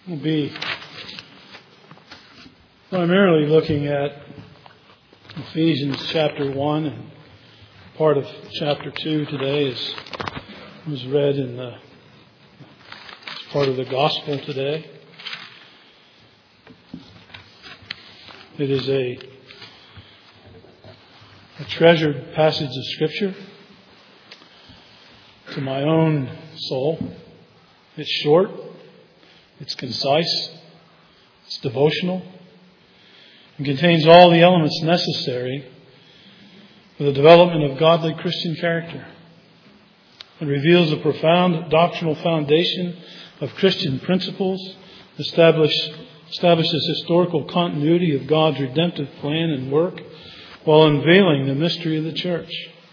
We'll be primarily looking at Ephesians chapter 1 and part of chapter 2 today as was read in the part of the gospel today. It is a treasured passage of Scripture to my own soul. It's short, it's concise, it's devotional, and contains all the elements necessary for the development of godly Christian character. It reveals a profound doctrinal foundation of Christian principles, establishes historical continuity of God's redemptive plan and work, while unveiling the mystery of the church.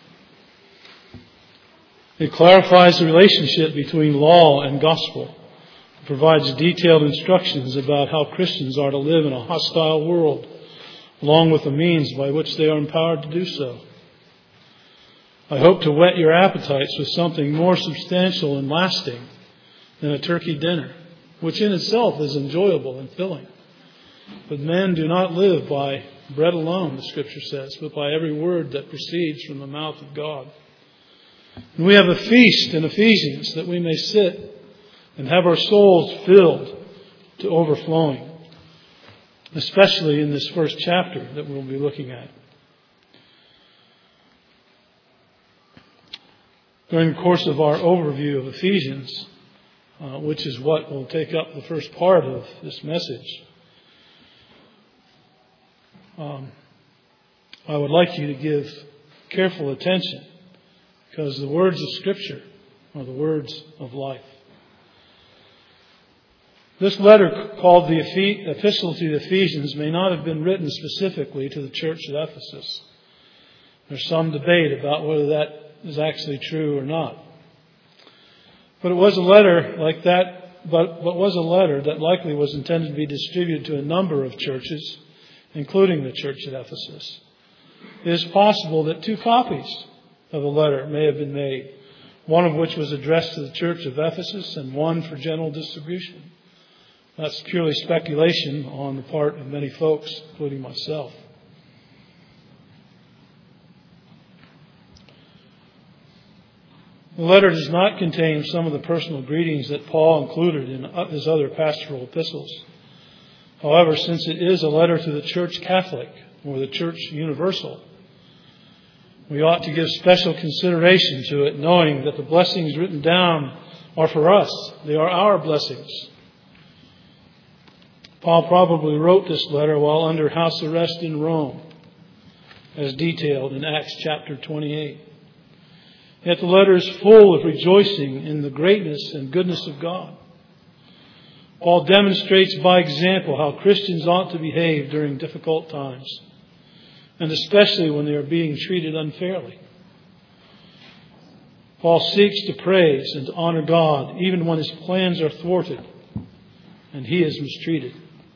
It clarifies the relationship between law and gospel. It provides detailed instructions about how Christians are to live in a hostile world, along with the means by which they are empowered to do so. I hope to whet your appetites with something more substantial and lasting than a turkey dinner, which in itself is enjoyable and filling. But men do not live by bread alone, the Scripture says, but by every word that proceeds from the mouth of God. And we have a feast in Ephesians that we may sit and have our souls filled to overflowing, especially in this first chapter that we'll be looking at. During the course of our overview of Ephesians, which is what will take up the first part of this message, I would like you to give careful attention, because the words of Scripture are the words of life. This letter, called the Epistle to the Ephesians, may not have been written specifically to the church at Ephesus. There's some debate about whether that is actually true or not. But it was a letter like that, but was a letter that likely was intended to be distributed to a number of churches, including the church at Ephesus. It is possible that 2 copies of the letter may have been made, one of which was addressed to the church of Ephesus and one for general distribution. That's purely speculation on the part of many folks, including myself. The letter does not contain some of the personal greetings that Paul included in his other pastoral epistles. However, since it is a letter to the Church Catholic, or the Church Universal, we ought to give special consideration to it, knowing that the blessings written down are for us. They are our blessings. Paul probably wrote this letter while under house arrest in Rome, as detailed in Acts chapter 28. Yet the letter is full of rejoicing in the greatness and goodness of God. Paul demonstrates by example how Christians ought to behave during difficult times, and especially when they are being treated unfairly. Paul seeks to praise and to honor God even when his plans are thwarted and he is mistreated.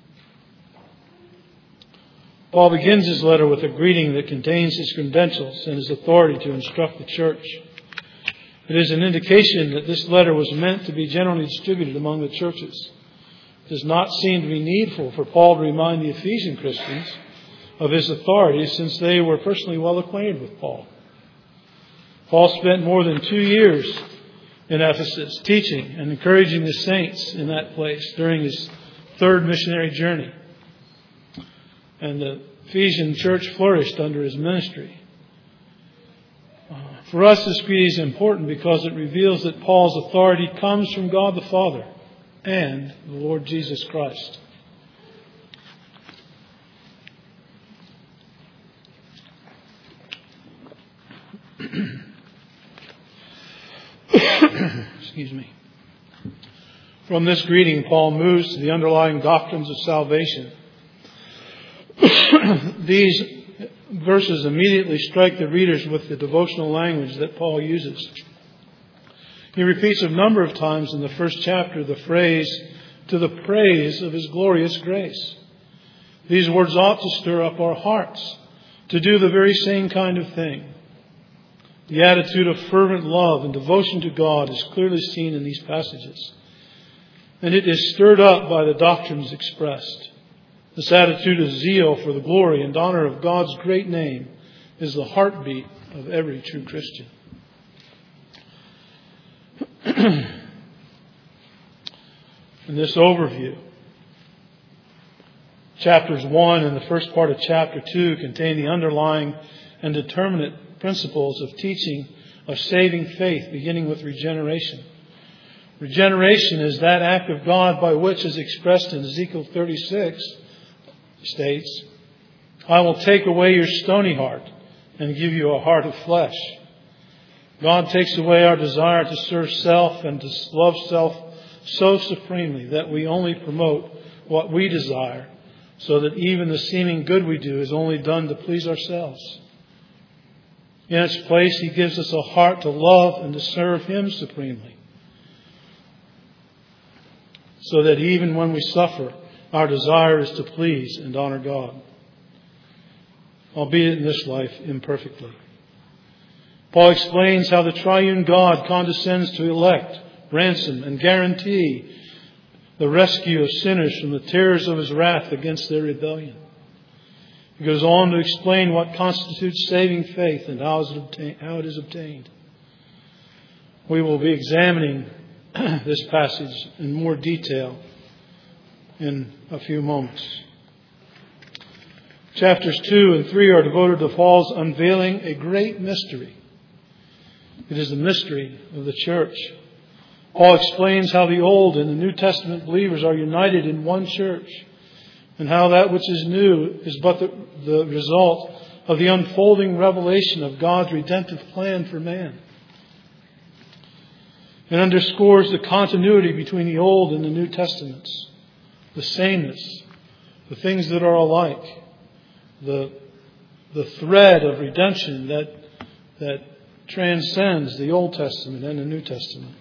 Paul begins his letter with a greeting that contains his credentials and his authority to instruct the church. It is an indication that this letter was meant to be generally distributed among the churches. It does not seem to be needful for Paul to remind the Ephesian Christians of his authority, since they were personally well acquainted with Paul. Paul spent more than 2 years in Ephesus teaching and encouraging the saints in that place during his 3rd missionary journey. And the Ephesian church flourished under his ministry. For us, this greeting is important because it reveals that Paul's authority comes from God the Father and the Lord Jesus Christ. Excuse me. From this greeting, Paul moves to the underlying doctrines of salvation. These verses immediately strike the readers with the devotional language that Paul uses. He repeats a number of times in the first chapter the phrase, "to the praise of His glorious grace." These words ought to stir up our hearts to do the very same kind of thing. The attitude of fervent love and devotion to God is clearly seen in these passages. and it is stirred up by the doctrines expressed. This attitude of zeal for the glory and honor of God's great name is the heartbeat of every true Christian. In this overview, chapters 1 and the first part of chapter 2 contain the underlying and determinate principles of teaching of saving faith, beginning with regeneration. Regeneration is that act of God by which, as expressed in Ezekiel 36, states, "I will take away your stony heart and give you a heart of flesh." God takes away our desire to serve self and to love self so supremely that we only promote what we desire, so that even the seeming good we do is only done to please ourselves. In its place, He gives us a heart to love and to serve Him supremely, so that even when we suffer, our desire is to please and honor God, albeit in this life imperfectly. Paul explains how the triune God condescends to elect, ransom, and guarantee the rescue of sinners from the terrors of His wrath against their rebellion. He goes on to explain what constitutes saving faith and how it is obtained. We will be examining this passage in more detail in a few moments. Chapters 2 and 3 are devoted to Paul's unveiling a great mystery. It is the mystery of the church. Paul explains how the Old and the New Testament believers are united in one church, and how that which is new is but the result of the unfolding revelation of God's redemptive plan for man. It underscores the continuity between the Old and the New Testaments, the sameness, the things that are alike, the thread of redemption that transcends the Old Testament and the New Testament.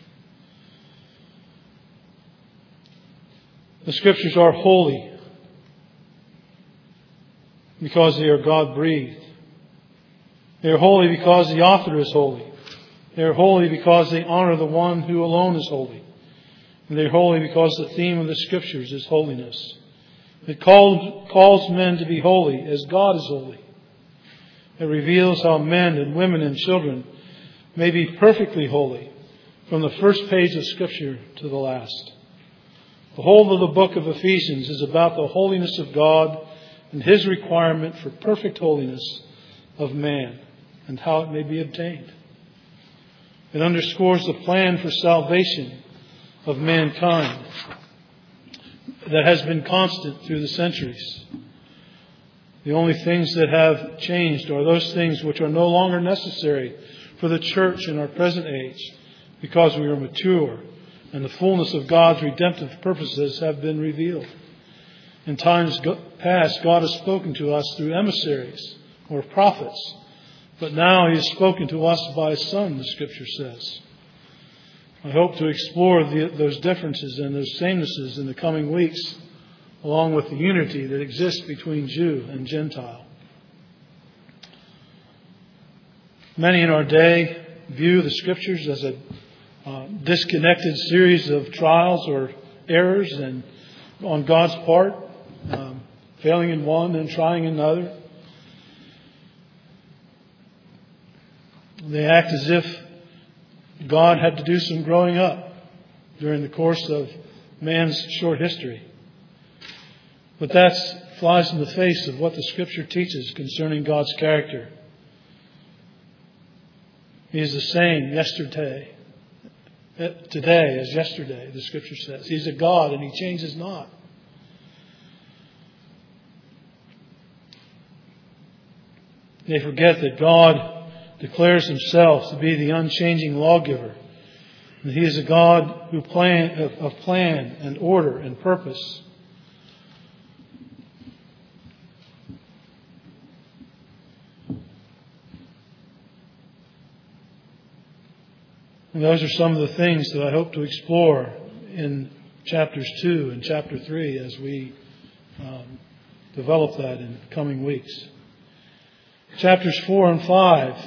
The Scriptures are holy because they are God-breathed. They are holy because the author is holy. They are holy because they honor the one who alone is holy. And they are holy because the theme of the Scriptures is holiness. It calls men to be holy as God is holy. It reveals how men and women and children may be perfectly holy from the first page of Scripture to the last. The whole of the book of Ephesians is about the holiness of God and His requirement for perfect holiness of man and how it may be obtained. It underscores the plan for salvation of mankind that has been constant through the centuries. The only things that have changed are those things which are no longer necessary for the church in our present age, because we are mature and the fullness of God's redemptive purposes have been revealed. In times past, God has spoken to us through emissaries or prophets, but now He has spoken to us by His Son, the Scripture says. I hope to explore those differences and those samenesses in the coming weeks, along with the unity that exists between Jew and Gentile. Many in our day view the Scriptures as a disconnected series of trials or errors and on God's part, failing in one and trying in another. They act as if God had to do some growing up during the course of man's short history. But that flies in the face of what the Scripture teaches concerning God's character. He is the same today as yesterday, the Scripture says. He's a God and He changes not. They forget that God declares Himself to be the unchanging lawgiver. And He is a God of plan and order and purpose. And those are some of the things that I hope to explore in chapters 2 and chapter 3 as we develop that in coming weeks. Chapters 4 and 5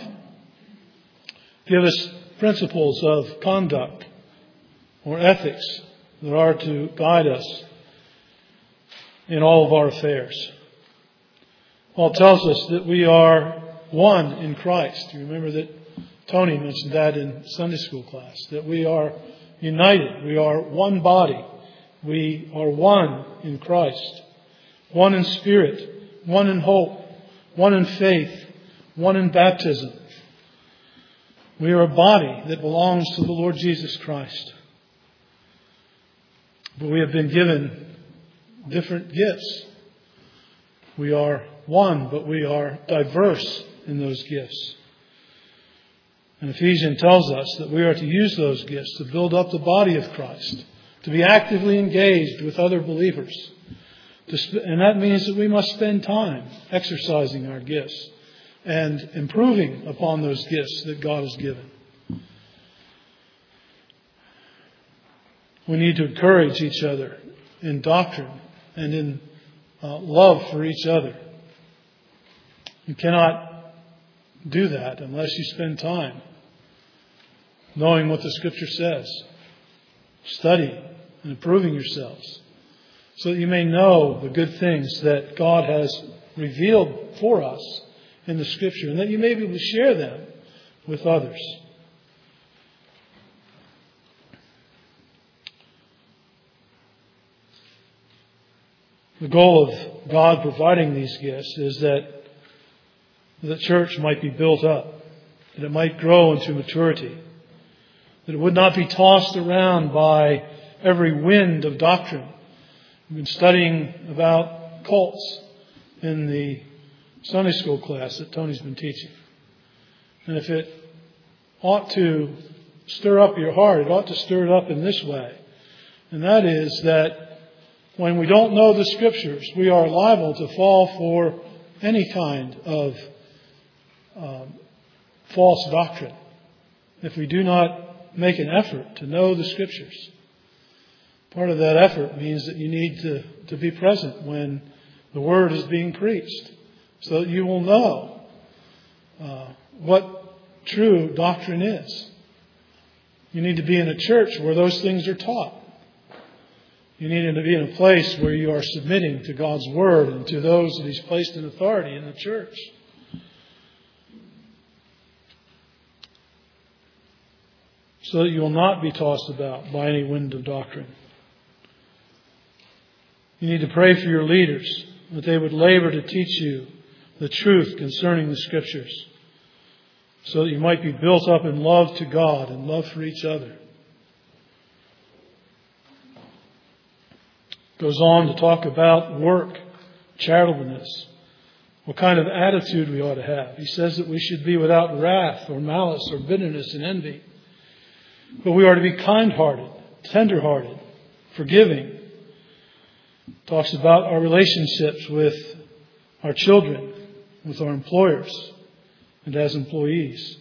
give us principles of conduct or ethics that are to guide us in all of our affairs. Paul tells us that we are one in Christ. You remember that Tony mentioned that in Sunday school class, that we are united. We are one body. We are one in Christ. One in spirit, one in hope, one in faith, one in baptism. We are a body that belongs to the Lord Jesus Christ. But we have been given different gifts. We are one, but we are diverse in those gifts. And Ephesians tells us that we are to use those gifts to build up the body of Christ, to be actively engaged with other believers. And that means that we must spend time exercising our gifts and improving upon those gifts that God has given. We need to encourage each other in doctrine and in love for each other. You cannot do that unless you spend time knowing what the Scripture says, studying and improving yourselves, so that you may know the good things that God has revealed for us in the Scripture, and that you may be able to share them with others. The goal of God providing these gifts is that the church might be built up, that it might grow into maturity, that it would not be tossed around by every wind of doctrine. We've been studying about cults in the Sunday school class that Tony's been teaching. And if it ought to stir up your heart, it ought to stir it up in this way. And that is that when we don't know the Scriptures, we are liable to fall for any kind of false doctrine if we do not make an effort to know the Scriptures. Part of that effort means that you need to be present when the Word is being preached, so that you will know what true doctrine is. You need to be in a church where those things are taught. You need to be in a place where you are submitting to God's Word and to those that He's placed in authority in the church. So that you will not be tossed about by any wind of doctrine. You need to pray for your leaders, that they would labor to teach you the truth concerning the Scriptures, so that you might be built up in love to God and love for each other. Goes on to talk about work, charitableness, what kind of attitude we ought to have. He says that we should be without wrath or malice or bitterness and envy, but we are to be kind-hearted, tender-hearted, forgiving. Talks about our relationships with our children, with our employers, and as employees.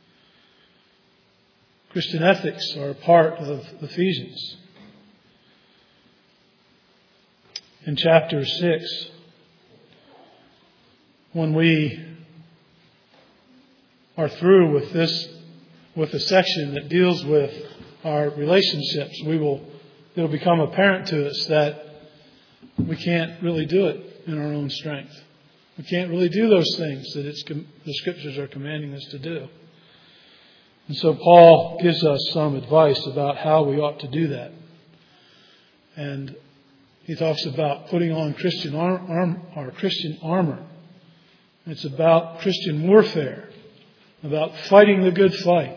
Christian ethics are a part of Ephesians. In chapter 6, when we are through with the section that deals with our relationships, it'll become apparent to us that we can't really do it in our own strength. We can't really do those things that the Scriptures are commanding us to do. And so Paul gives us some advice about how we ought to do that. And he talks about putting on Christian armor. It's about Christian warfare, about fighting the good fight.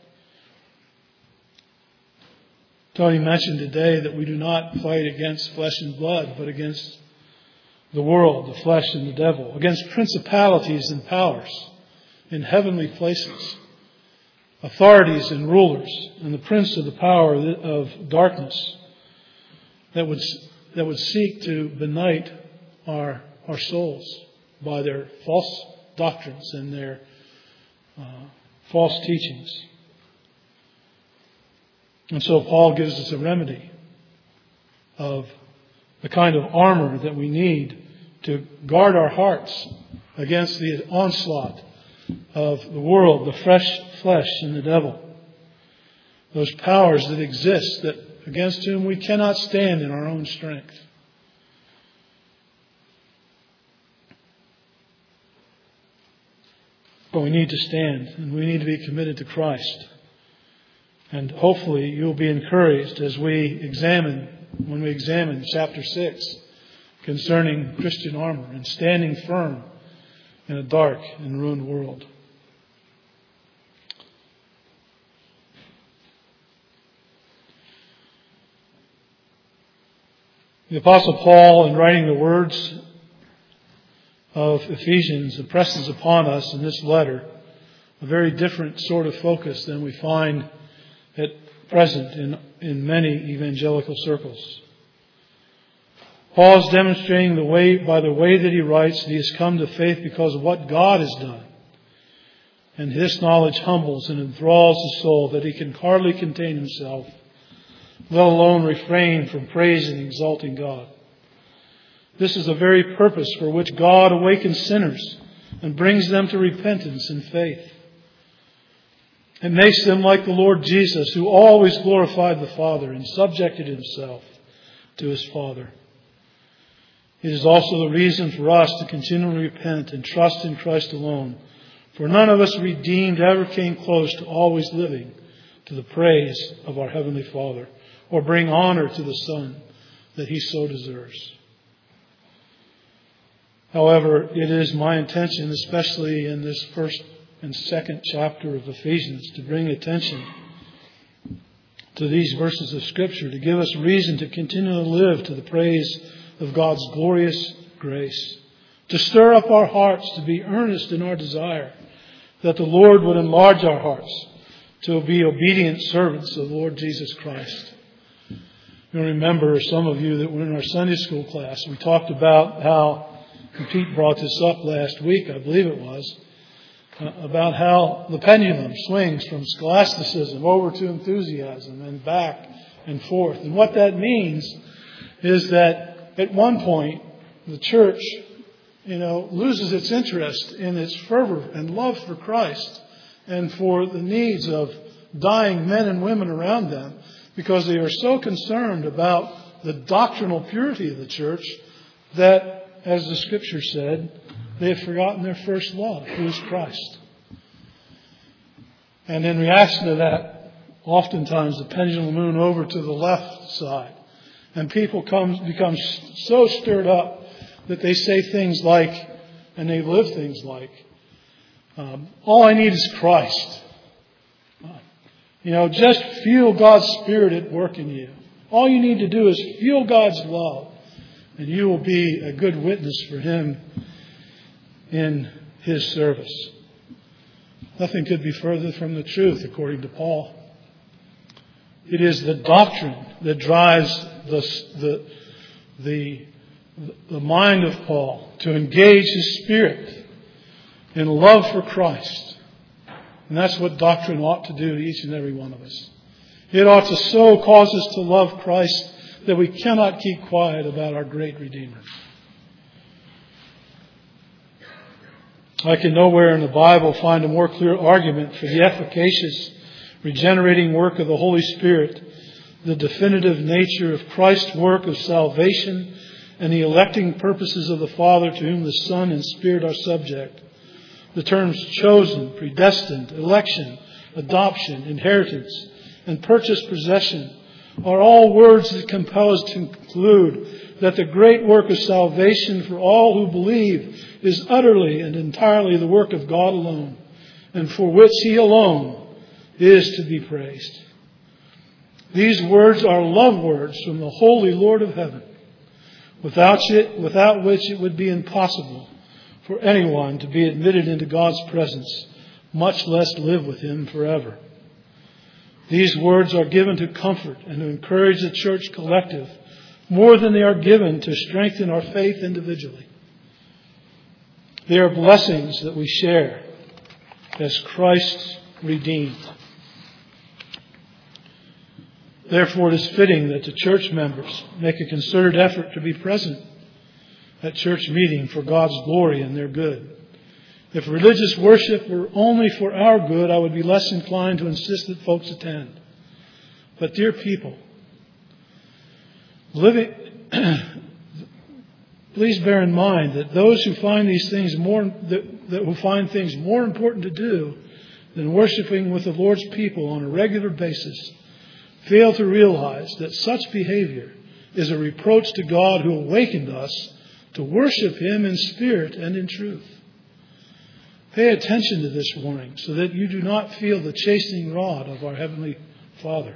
Tony mentioned today that we do not fight against flesh and blood, but against the world, the flesh and the devil, against principalities and powers in heavenly places, authorities and rulers, and the prince of the power of darkness that would seek to benight our souls by their false doctrines and their false teachings. And so Paul gives us a remedy of the kind of armor that we need to guard our hearts against the onslaught of the world, the flesh and the devil. Those powers that exist that against whom we cannot stand in our own strength. But we need to stand, and we need to be committed to Christ. And hopefully you'll be encouraged as when we examine chapter 6 concerning Christian armor and standing firm in a dark and ruined world. The Apostle Paul, in writing the words of Ephesians, impresses upon us in this letter a very different sort of focus than we find at present in many evangelical circles. Paul is demonstrating by the way that he writes that he has come to faith because of what God has done. And this knowledge humbles and enthralls the soul that he can hardly contain himself, let alone refrain from praising and exalting God. This is the very purpose for which God awakens sinners and brings them to repentance and faith. It makes them like the Lord Jesus, who always glorified the Father and subjected himself to his Father. It is also the reason for us to continually repent and trust in Christ alone. For none of us redeemed ever came close to always living to the praise of our Heavenly Father, or bring honor to the Son that he so deserves. However, it is my intention, especially in this first and second chapter of Ephesians, to bring attention to these verses of Scripture, to give us reason to continue to live to the praise of God's glorious grace, to stir up our hearts to be earnest in our desire that the Lord would enlarge our hearts to be obedient servants of the Lord Jesus Christ. You remember, some of you that were in our Sunday school class, we talked about how, and Pete brought this up last week, I believe it was, about how the pendulum swings from scholasticism over to enthusiasm and back and forth. And what that means is that at one point the church, loses its interest in its fervor and love for Christ and for the needs of dying men and women around them, because they are so concerned about the doctrinal purity of the church that, as the Scripture said, they have forgotten their first love, who is Christ. And in reaction to that, oftentimes the pendulum will move over to the left side. And people become so stirred up that they say things like, and they live things like, all I need is Christ. Just feel God's Spirit at work in you. All you need to do is feel God's love, and you will be a good witness for Him in His service. Nothing could be further from the truth, according to Paul. It is the doctrine that drives the mind of Paul to engage his spirit in love for Christ. And that's what doctrine ought to do to each and every one of us. It ought to so cause us to love Christ that we cannot keep quiet about our great Redeemer. I can nowhere in the Bible find a more clear argument for the efficacious, regenerating work of the Holy Spirit, the definitive nature of Christ's work of salvation, and the electing purposes of the Father, to whom the Son and Spirit are subject. The terms chosen, predestined, election, adoption, inheritance, and purchased possession are all words that compel us to conclude that the great work of salvation for all who believe is utterly and entirely the work of God alone, and for which He alone is to be praised. These words are love words from the Holy Lord of Heaven, without which it would be impossible for anyone to be admitted into God's presence, much less live with Him forever. These words are given to comfort and to encourage the church collective more than they are given to strengthen our faith individually. They are blessings that we share as Christ's redeemed. Therefore, it is fitting that the church members make a concerted effort to be present at church meeting for God's glory and their good. If religious worship were only for our good, I would be less inclined to insist that folks attend. But dear people, Please bear in mind that those who find these things who find things more important to do than worshiping with the Lord's people on a regular basis fail to realize that such behavior is a reproach to God who awakened us to worship Him in spirit and in truth. Pay attention to this warning so that you do not feel the chastening rod of our Heavenly Father.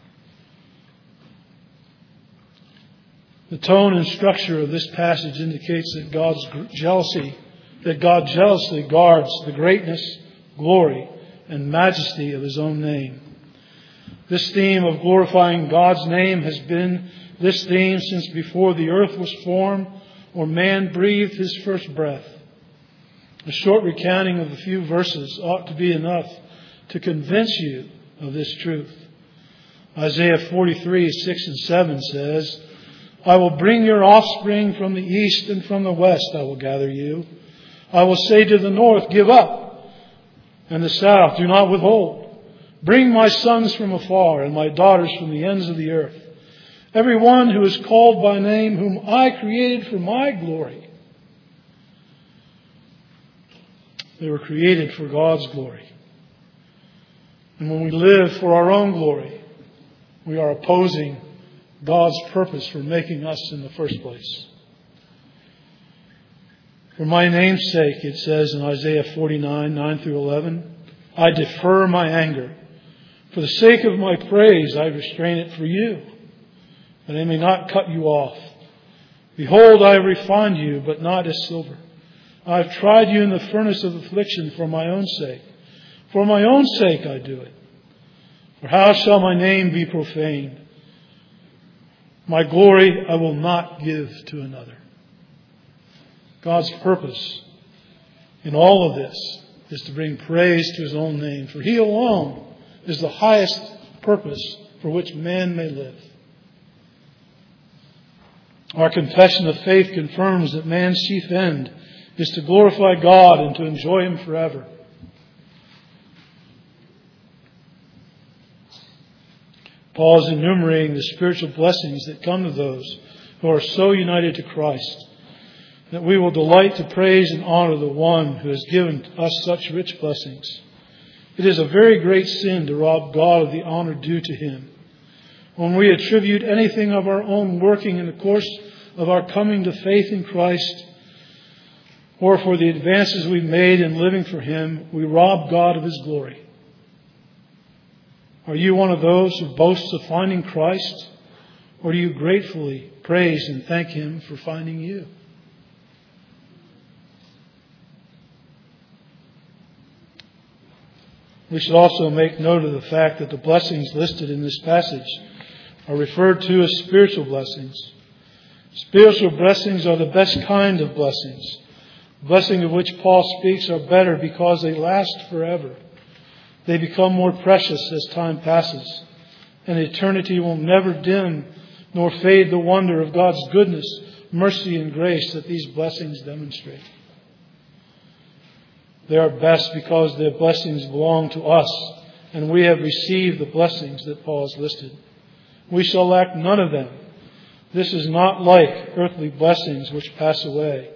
The tone and structure of this passage indicates that God jealously guards the greatness, glory, and majesty of His own name. This theme of glorifying God's name has been this theme since before the earth was formed or man breathed his first breath. A short recounting of a few verses ought to be enough to convince you of this truth. Isaiah 43:6-7 says, I will bring your offspring from the east, and from the west I will gather you. I will say to the north, give up, and the south, do not withhold. Bring my sons from afar, and my daughters from the ends of the earth. Every one who is called by name, whom I created for my glory. They were created for God's glory. And when we live for our own glory, we are opposing God's purpose for making us in the first place. For my name's sake, it says in Isaiah 49:9-11, I defer my anger. For the sake of my praise, I restrain it for you, that I may not cut you off. Behold, I have refined you, but not as silver. I have tried you in the furnace of affliction for my own sake. For my own sake I do it. For how shall my name be profaned? My glory I will not give to another. God's purpose in all of this is to bring praise to His own name, for He alone is the highest purpose for which man may live. Our confession of faith confirms that man's chief end is to glorify God and to enjoy Him forever. Paul is enumerating the spiritual blessings that come to those who are so united to Christ that we will delight to praise and honor the one who has given us such rich blessings. It is a very great sin to rob God of the honor due to Him. When we attribute anything of our own working in the course of our coming to faith in Christ, or for the advances we've made in living for Him, we rob God of His glory. Are you one of those who boasts of finding Christ? Or do you gratefully praise and thank Him for finding you? We should also make note of the fact that the blessings listed in this passage are referred to as spiritual blessings. Spiritual blessings are the best kind of blessings. The blessings of which Paul speaks are better because they last forever. They become more precious as time passes, and eternity will never dim nor fade the wonder of God's goodness, mercy, and grace that these blessings demonstrate. They are best because their blessings belong to us, and we have received the blessings that Paul has listed. We shall lack none of them. This is not like earthly blessings which pass away,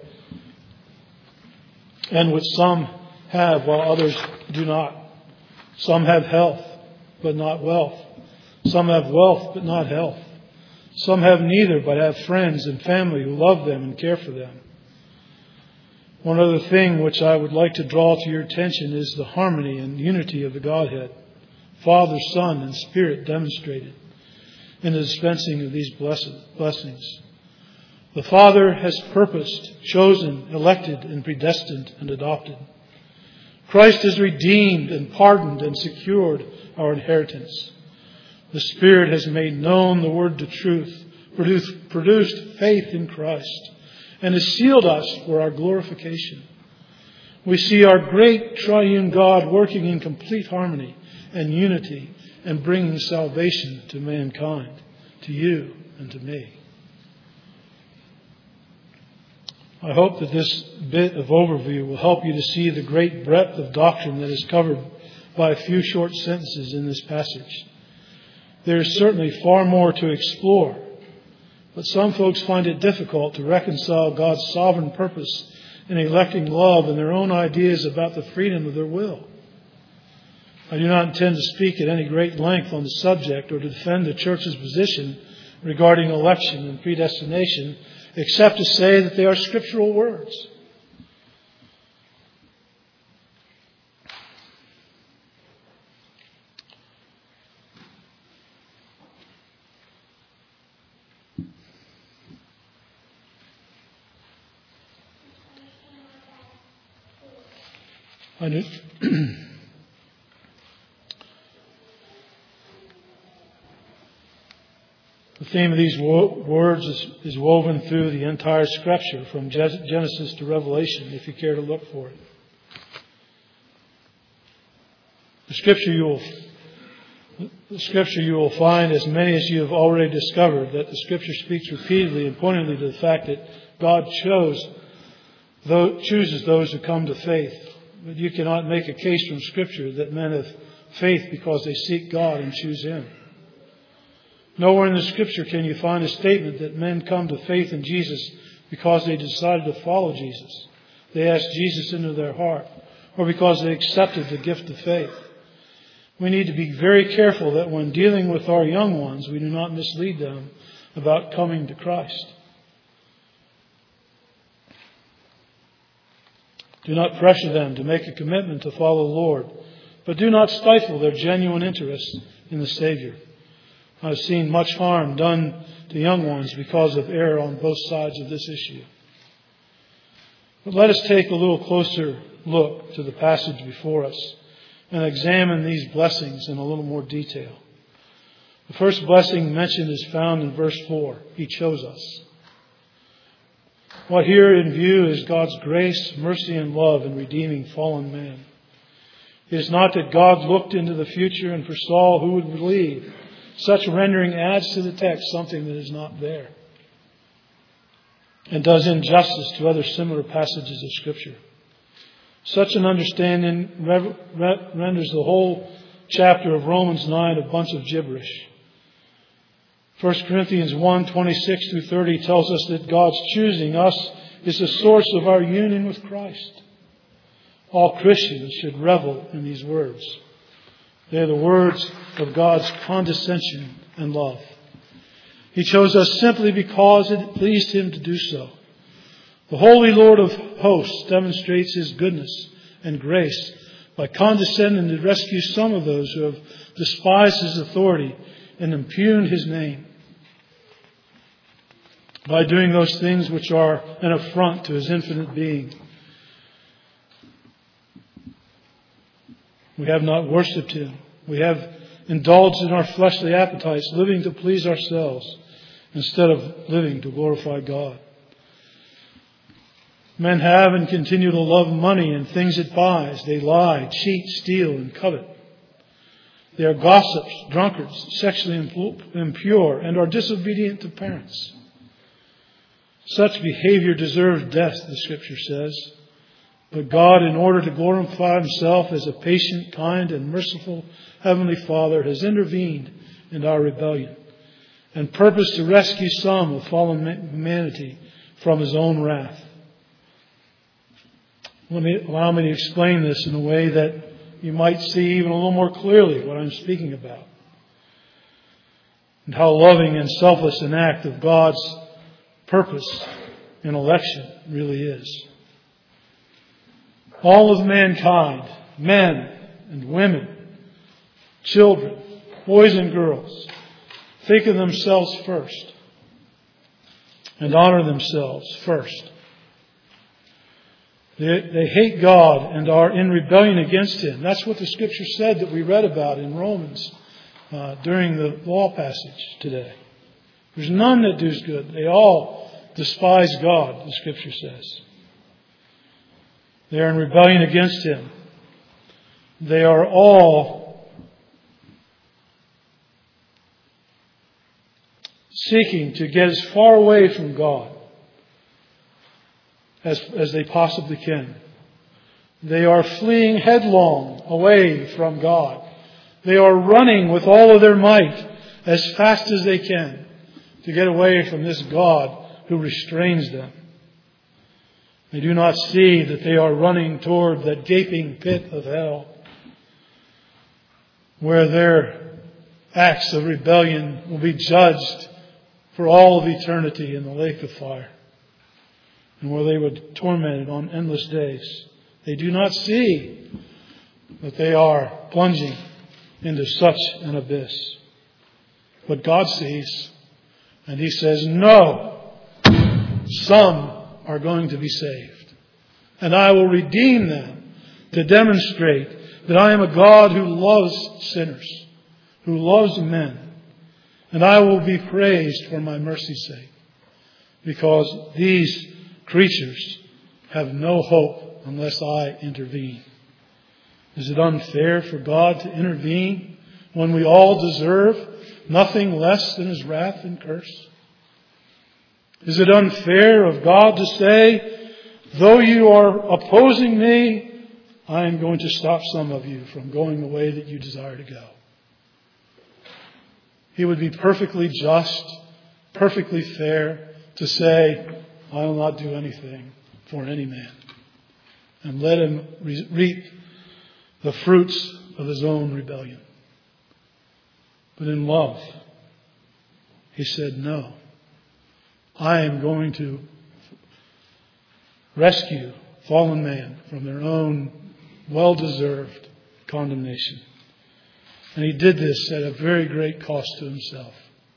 and which some have while others do not. Some have health, but not wealth. Some have wealth, but not health. Some have neither, but have friends and family who love them and care for them. One other thing which I would like to draw to your attention is the harmony and unity of the Godhead, Father, Son, and Spirit demonstrated in the dispensing of these blessings. The Father has purposed, chosen, elected, and predestined and adopted. Christ has redeemed and pardoned and secured our inheritance. The Spirit has made known the word to truth, produced faith in Christ, and has sealed us for our glorification. We see our great triune God working in complete harmony and unity and bringing salvation to mankind, to you and to me. I hope that this bit of overview will help you to see the great breadth of doctrine that is covered by a few short sentences in this passage. There is certainly far more to explore, But some folks find it difficult to reconcile God's sovereign purpose in electing love and their own ideas about the freedom of their will. I do not intend to speak at any great length on the subject or to defend the church's position regarding election and predestination, except to say that they are scriptural words. The theme of these words is woven through the entire Scripture, from Genesis to Revelation, if you care to look for it. The Scripture you will find, as many as you have already discovered, that the Scripture speaks repeatedly and pointedly to the fact that God chooses those who come to faith. But you cannot make a case from Scripture that men have faith because they seek God and choose Him. Nowhere in the Scripture can you find a statement that men come to faith in Jesus because they decided to follow Jesus. They asked Jesus into their heart, or because they accepted the gift of faith. We need to be very careful that when dealing with our young ones, we do not mislead them about coming to Christ. Do not pressure them to make a commitment to follow the Lord, but do not stifle their genuine interest in the Savior. I've seen much harm done to young ones because of error on both sides of this issue. But let us take a little closer look to the passage before us and examine these blessings in a little more detail. The first blessing mentioned is found in verse 4. He chose us. What here in view is God's grace, mercy, and love in redeeming fallen man. It is not that God looked into the future and foresaw who would believe. Such rendering adds to the text something that is not there, and does injustice to other similar passages of Scripture. Such an understanding renders the whole chapter of Romans 9 a bunch of gibberish. 1 Corinthians 1:26-30 tells us that God's choosing us is the source of our union with Christ. All Christians should revel in these words. They are the words of God's condescension and love. He chose us simply because it pleased Him to do so. The Holy Lord of hosts demonstrates His goodness and grace by condescending to rescue some of those who have despised His authority and impugned His name. By doing those things which are an affront to His infinite being. We have not worshipped Him. We have indulged in our fleshly appetites, living to please ourselves instead of living to glorify God. Men have and continue to love money and things it buys. They lie, cheat, steal, and covet. They are gossips, drunkards, sexually impure, and are disobedient to parents. Such behavior deserves death, the Scripture says. But God, in order to glorify Himself as a patient, kind, and merciful Heavenly Father, has intervened in our rebellion and purposed to rescue some of fallen humanity from His own wrath. Allow me to explain this in a way that you might see even a little more clearly what I'm speaking about, and how loving and selfless an act of God's purpose in election really is. All of mankind, men and women, children, boys and girls, think of themselves first and honor themselves first. They hate God and are in rebellion against Him. That's what the Scripture said that we read about in Romans during the law passage today. There's none that does good. They all despise God, the Scripture says. They are in rebellion against Him. They are all seeking to get as far away from God as they possibly can. They are fleeing headlong away from God. They are running with all of their might as fast as they can to get away from this God who restrains them. They do not see that they are running toward that gaping pit of hell, where their acts of rebellion will be judged for all of eternity in the lake of fire, and where they would be tormented on endless days. They do not see that they are plunging into such an abyss. But God sees, and He says, no, some are going to be saved. And I will redeem them to demonstrate that I am a God who loves sinners, who loves men. And I will be praised for my mercy's sake, because these creatures have no hope unless I intervene. Is it unfair for God to intervene when we all deserve nothing less than His wrath and curse? Is it unfair of God to say, though you are opposing me, I am going to stop some of you from going the way that you desire to go? He would be perfectly just, perfectly fair to say, I will not do anything for any man, and let him reap the fruits of his own rebellion. But in love, He said, no, I am going to rescue fallen man from their own well-deserved condemnation. And He did this at a very great cost to Himself.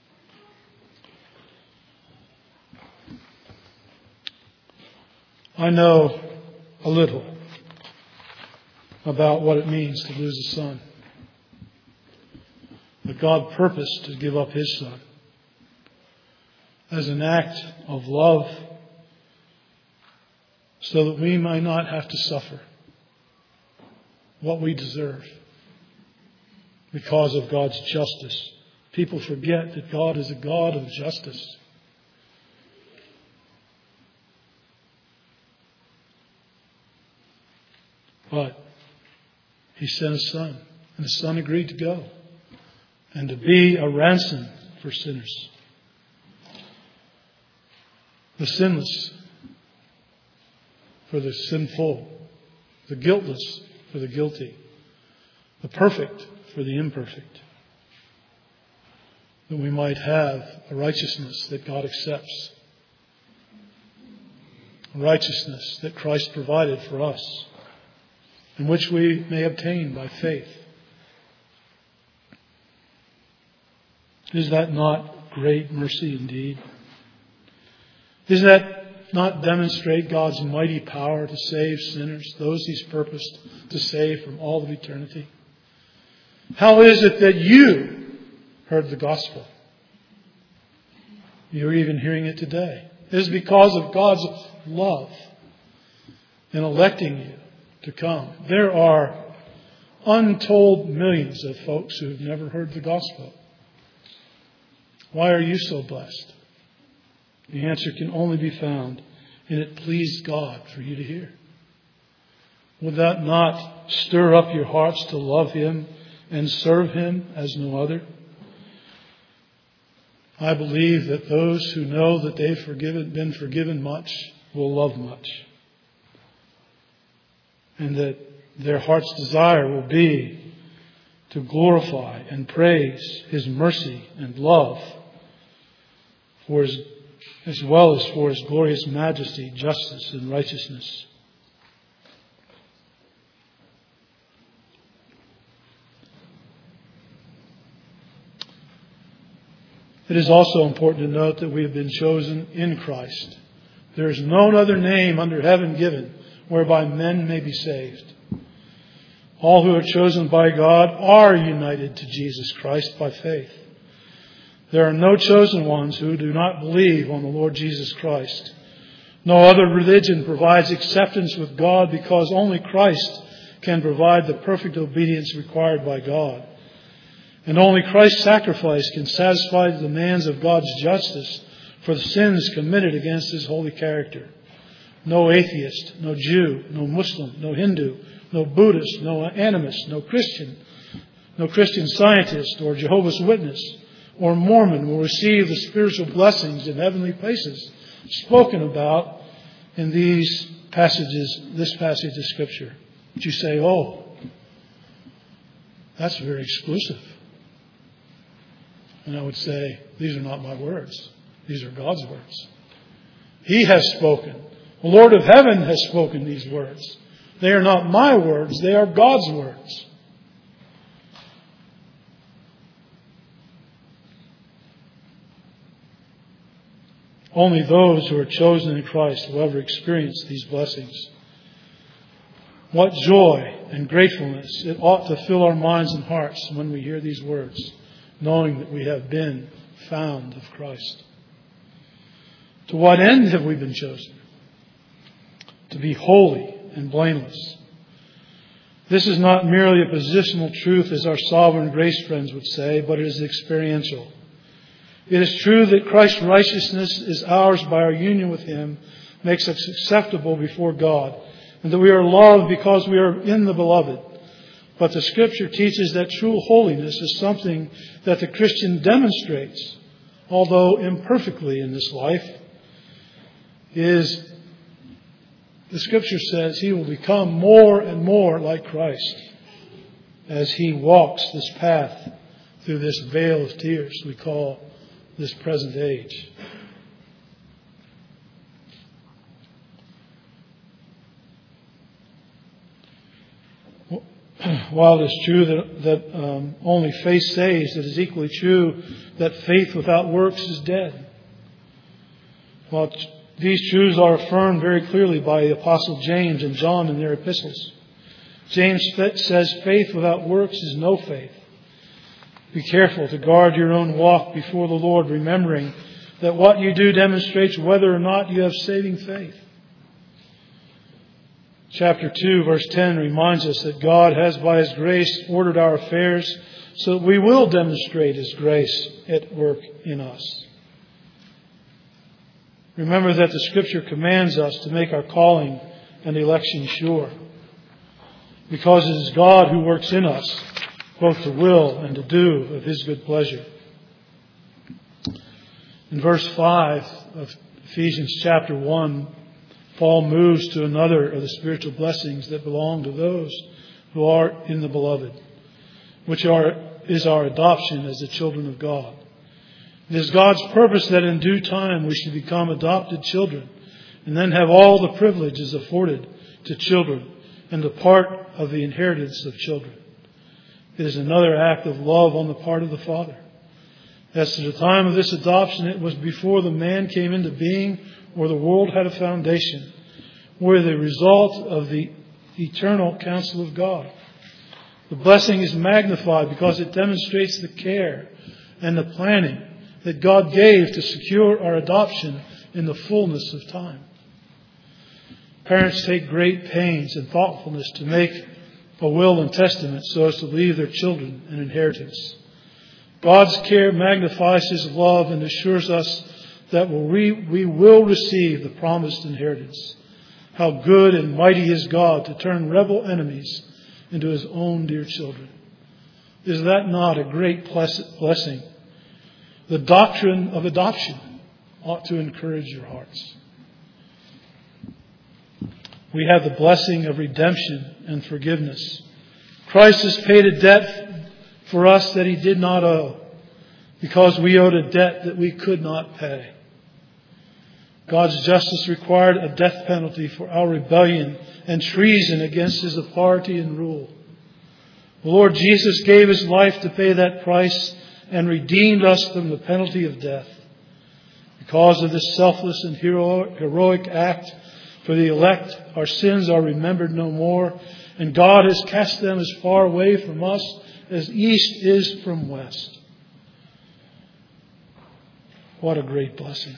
I know a little about what it means to lose a son. But God purposed to give up His Son as an act of love so that we might not have to suffer what we deserve because of God's justice. People forget that God is a God of justice. But He sent His Son, and His Son agreed to go and to be a ransom for sinners. The sinless for the sinful, the guiltless for the guilty, the perfect for the imperfect, that we might have a righteousness that God accepts, a righteousness that Christ provided for us, and which we may obtain by faith. Is that not great mercy indeed? Does that not demonstrate God's mighty power to save sinners, those He's purposed to save from all of eternity? How is it that you heard the gospel? You're even hearing it today. It is because of God's love in electing you to come. There are untold millions of folks who have never heard the gospel. Why are you so blessed? The answer can only be found in it pleased God for you to hear. Would that not stir up your hearts to love Him and serve Him as no other? I believe that those who know that they've been forgiven much will love much. And that their heart's desire will be to glorify and praise His mercy and love as well as for His glorious majesty, justice, and righteousness. It is also important to note that we have been chosen in Christ. There is no other name under heaven given whereby men may be saved. All who are chosen by God are united to Jesus Christ by faith. There are no chosen ones who do not believe on the Lord Jesus Christ. No other religion provides acceptance with God because only Christ can provide the perfect obedience required by God. And only Christ's sacrifice can satisfy the demands of God's justice for the sins committed against His holy character. No atheist, no Jew, no Muslim, no Hindu, no Buddhist, no animist, no Christian Scientist or Jehovah's Witness or Mormon will receive the spiritual blessings in heavenly places spoken about in this passage of Scripture. But you say, oh, that's very exclusive. And I would say, these are not my words. These are God's words. He has spoken. The Lord of heaven has spoken these words. They are not my words. They are God's words. Only those who are chosen in Christ will ever experience these blessings. What joy and gratefulness it ought to fill our minds and hearts when we hear these words, knowing that we have been found of Christ. To what end have we been chosen? To be holy and blameless. This is not merely a positional truth, as our sovereign grace friends would say, but it is experiential. It is true that Christ's righteousness is ours by our union with Him, makes us acceptable before God, and that we are loved because we are in the Beloved. But the Scripture teaches that true holiness is something that the Christian demonstrates, although imperfectly in this life. The Scripture says he will become more and more like Christ as he walks this path through this vale of tears we call this present age. While it is true that only faith saves, it is equally true that faith without works is dead. While these truths are affirmed very clearly by the Apostle James and John in their epistles. James says faith without works is no faith. Be careful to guard your own walk before the Lord, remembering that what you do demonstrates whether or not you have saving faith. Chapter 2, verse 10 reminds us that God has by His grace ordered our affairs so that we will demonstrate His grace at work in us. Remember that the Scripture commands us to make our calling and election sure, because it is God who works in us both to will and to do of His good pleasure. In verse 5 of Ephesians chapter 1, Paul moves to another of the spiritual blessings that belong to those who are in the Beloved, which is our adoption as the children of God. It is God's purpose that in due time we should become adopted children and then have all the privileges afforded to children and the part of the inheritance of children. It is another act of love on the part of the Father. As to the time of this adoption, it was before the man came into being or the world had a foundation. We're the result of the eternal counsel of God. The blessing is magnified because it demonstrates the care and the planning that God gave to secure our adoption in the fullness of time. Parents take great pains and thoughtfulness to make a will and testament so as to leave their children an inheritance. God's care magnifies His love and assures us that we will receive the promised inheritance. How good and mighty is God to turn rebel enemies into His own dear children. Is that not a great blessing? The doctrine of adoption ought to encourage your hearts. We have the blessing of redemption and forgiveness. Christ has paid a debt for us that He did not owe, because we owed a debt that we could not pay. God's justice required a death penalty for our rebellion and treason against His authority and rule. The Lord Jesus gave His life to pay that price and redeemed us from the penalty of death. Because of this selfless and heroic act for the elect, our sins are remembered no more, and God has cast them as far away from us as east is from west. What a great blessing.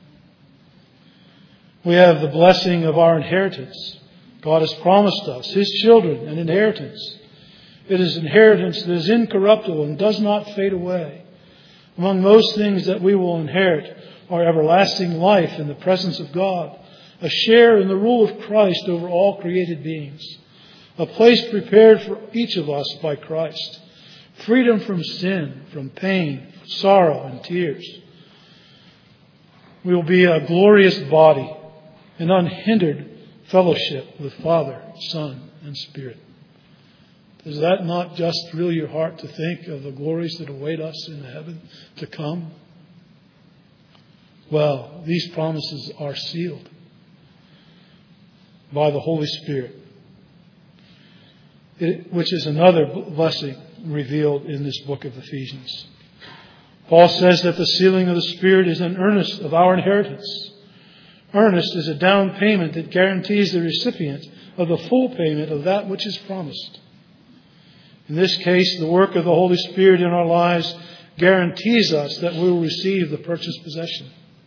We have the blessing of our inheritance. God has promised us, His children, an inheritance. It is inheritance that is incorruptible and does not fade away. Among those things that we will inherit are everlasting life in the presence of God, a share in the rule of Christ over all created beings, a place prepared for each of us by Christ, freedom from sin, from pain, sorrow and tears. We will be a glorious body, an unhindered fellowship with Father, Son, and Spirit. Does that not just thrill your heart to think of the glories that await us in the heaven to come? Well, these promises are sealed by the Holy Spirit, which is another blessing revealed in this book of Ephesians. Paul says that the sealing of the Spirit is an earnest of our inheritance. Earnest is a down payment that guarantees the recipient of the full payment of that which is promised. In this case, the work of the Holy Spirit in our lives guarantees us that we will receive the purchased possession.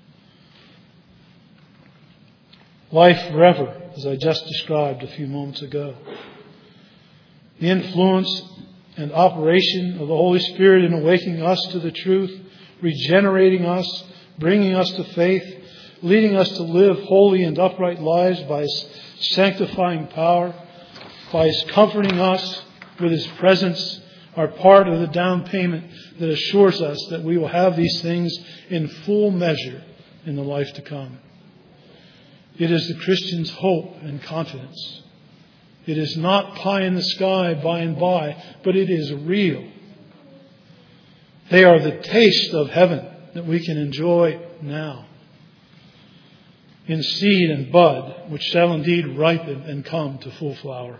Life forever, as I just described a few moments ago. The influence and operation of the Holy Spirit in awakening us to the truth, regenerating us, bringing us to faith, leading us to live holy and upright lives by His sanctifying power, by His comforting us with His presence, are part of the down payment that assures us that we will have these things in full measure in the life to come. It is the Christian's hope and confidence. It is not pie in the sky by and by, but it is real. They are the taste of heaven that we can enjoy now, in seed and bud, which shall indeed ripen and come to full flower.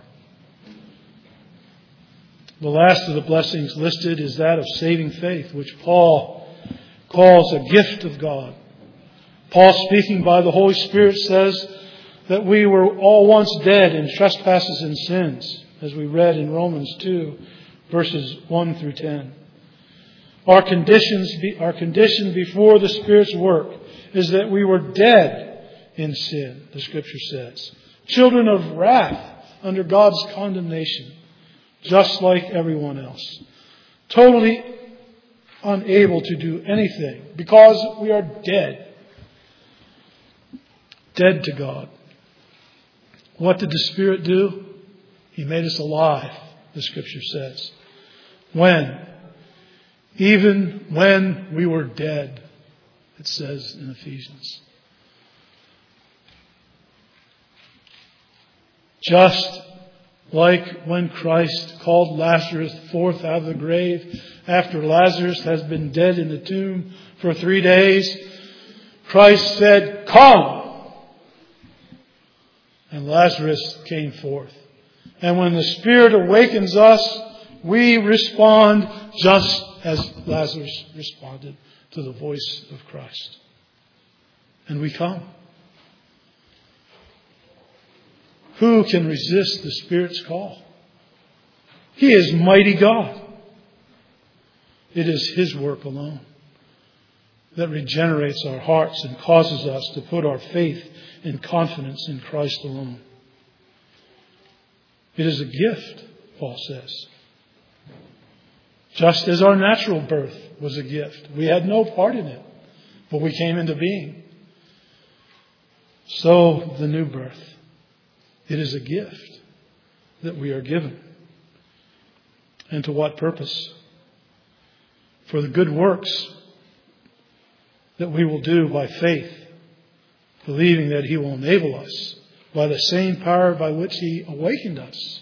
The last of the blessings listed is that of saving faith, which Paul calls a gift of God. Paul, speaking by the Holy Spirit, says that we were all once dead in trespasses and sins, as we read in Romans 2, verses 1 through 10. Our condition before the Spirit's work is that we were dead in sin, the Scripture says. Children of wrath under God's condemnation, just like everyone else. Totally unable to do anything because we are dead. Dead to God. What did the Spirit do? He made us alive, the Scripture says. When? Even when we were dead, it says in Ephesians. Just like when Christ called Lazarus forth out of the grave after Lazarus has been dead in the tomb for 3 days, Christ said, "Come!" And Lazarus came forth. And when the Spirit awakens us, we respond just as Lazarus responded to the voice of Christ. And we come. Who can resist the Spirit's call? He is mighty God. It is His work alone that regenerates our hearts and causes us to put our faith and confidence in Christ alone. It is a gift, Paul says. Just as our natural birth was a gift. We had no part in it, but we came into being. So the new birth. It is a gift that we are given. And to what purpose? For the good works that we will do by faith, believing that He will enable us by the same power by which He awakened us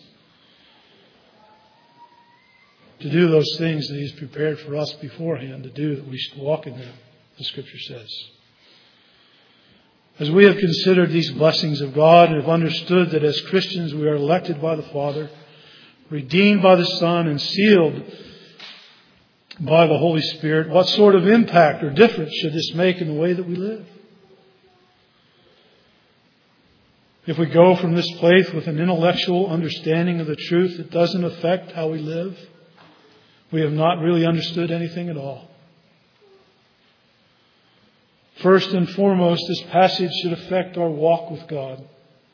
to do those things that He's prepared for us beforehand to do, that we should walk in them, the Scripture says. As we have considered these blessings of God and have understood that as Christians we are elected by the Father, redeemed by the Son, and sealed by the Holy Spirit, what sort of impact or difference should this make in the way that we live? If we go from this place with an intellectual understanding of the truth that doesn't affect how we live, we have not really understood anything at all. First and foremost, this passage should affect our walk with God.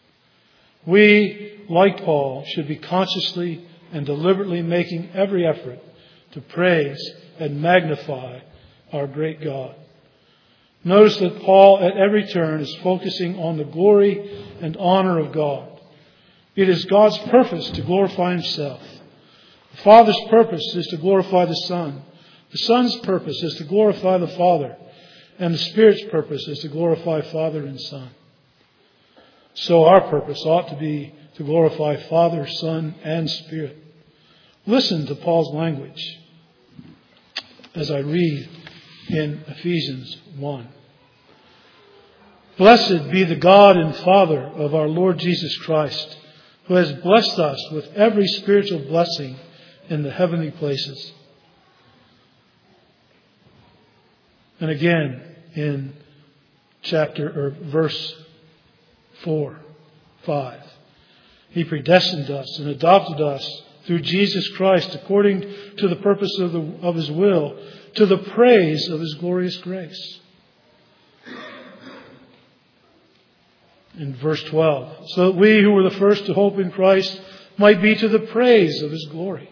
We, like Paul, should be consciously and deliberately making every effort to praise and magnify our great God. Notice that Paul at every turn is focusing on the glory and honor of God. It is God's purpose to glorify Himself. The Father's purpose is to glorify the Son. The Son's purpose is to glorify the Father, and the Spirit's purpose is to glorify Father and Son. So our purpose ought to be to glorify Father, Son, and Spirit. Listen to Paul's language as I read in Ephesians 1. Blessed be the God and Father of our Lord Jesus Christ, who has blessed us with every spiritual blessing in the heavenly places. And again in verse 4, 5. He predestined us and adopted us through Jesus Christ according to the purpose of His will, to the praise of His glorious grace. In verse 12, so that we who were the first to hope in Christ might be to the praise of His glory.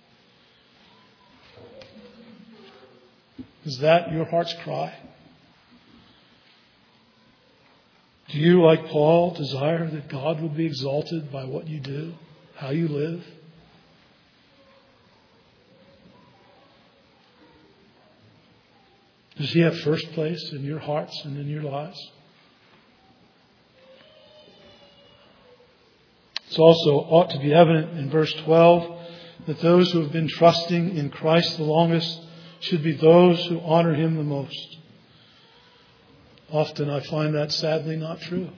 Is that your heart's cry? Do you, like Paul, desire that God would be exalted by what you do, how you live? Does He have first place in your hearts and in your lives? It also ought to be evident in verse 12 that those who have been trusting in Christ the longest should be those who honor Him the most. Often I find that sadly not true.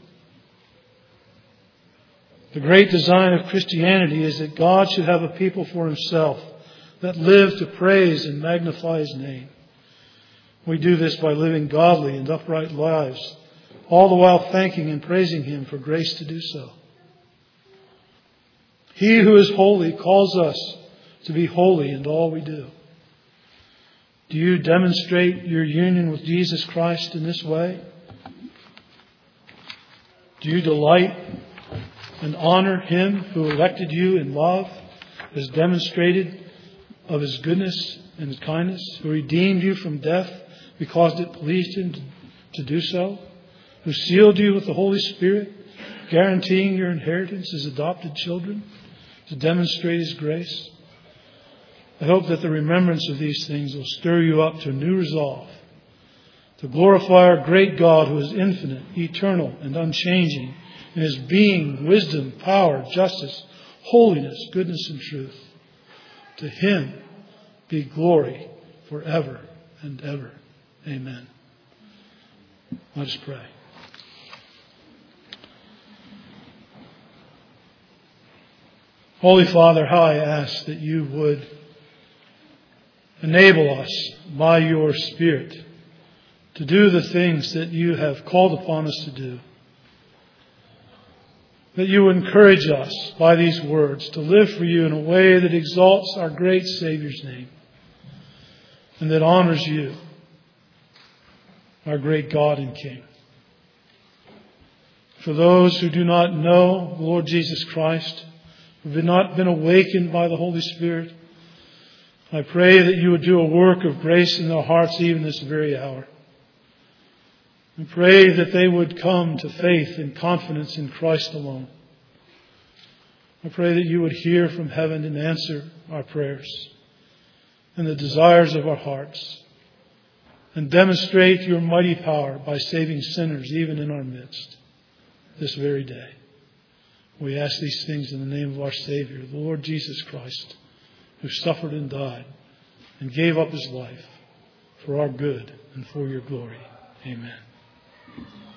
The great design of Christianity is that God should have a people for Himself that live to praise and magnify His name. We do this by living godly and upright lives, all the while thanking and praising Him for grace to do so. He who is holy calls us to be holy in all we do. Do you demonstrate your union with Jesus Christ in this way? Do you delight and honor Him who elected you in love, as demonstrated of His goodness and His kindness, who redeemed you from death because it pleased Him to do so, who sealed you with the Holy Spirit, guaranteeing your inheritance as adopted children, to demonstrate His grace? I hope that the remembrance of these things will stir you up to a new resolve to glorify our great God who is infinite, eternal, and unchanging in His being, wisdom, power, justice, holiness, goodness, and truth. To Him be glory forever and ever. Amen. Let us pray. Holy Father, how I ask that you would enable us by your Spirit to do the things that you have called upon us to do. That you encourage us by these words to live for you in a way that exalts our great Savior's name and that honors you, our great God and King. For those who do not know the Lord Jesus Christ, who have not been awakened by the Holy Spirit, I pray that you would do a work of grace in their hearts even this very hour. I pray that they would come to faith and confidence in Christ alone. I pray that you would hear from heaven and answer our prayers and the desires of our hearts, and demonstrate your mighty power by saving sinners even in our midst this very day. We ask these things in the name of our Savior, the Lord Jesus Christ, who suffered and died and gave up His life for our good and for your glory. Amen.